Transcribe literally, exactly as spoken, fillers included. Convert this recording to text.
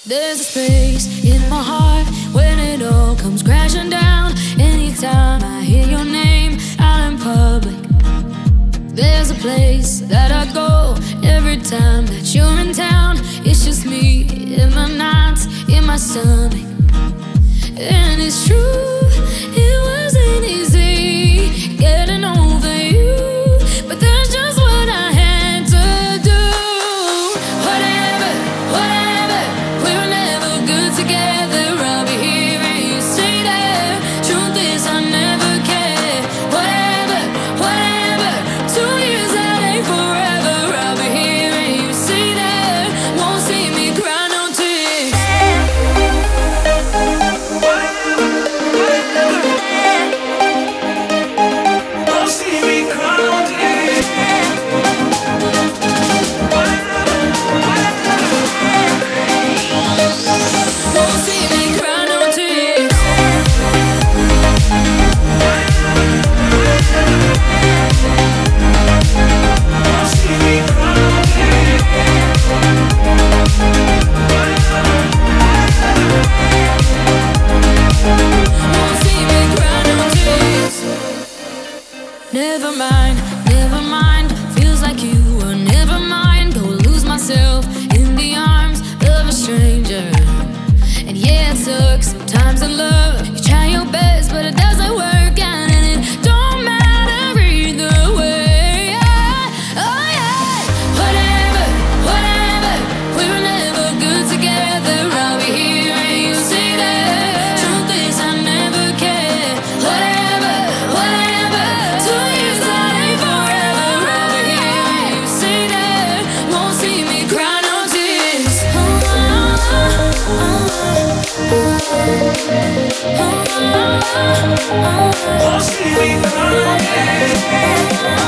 There's a space in my heart when it all comes crashing down. Anytime I hear your name out in public, there's a place that I go every time that you're in town. It's just me in my nights, in my stomach. And it's true, it wasn't easy getting over you, but that's just what I had to do. Whatever, whatever, we were never good together. I'll be here and you stay there. Truth is I never cared. Whatever, whatever, two years that ain't forever. I'll be here and you stay there. Won't see me cry no tears. Won't see me cry no tears. Won't see me cry no tears. Won't see me cry no tears. Won't see me cry no tears. Never mind, never mind. Feels like you were never mind. Go lose myself in the arms of a stranger. And yeah, it sucks sometimes in love. You try your best, but it doesn't work out, and it don't matter either way. Yeah. Oh yeah. Whatever, whatever. We were never good together. I'll be here and you stay there. Truth is I never cared. Whatever, whatever. Two years that ain't forever. I'll be here and you stay there. Won't see me cry no tears. Oh, oh, oh, oh, oh, oh. Won't see me cry no tears.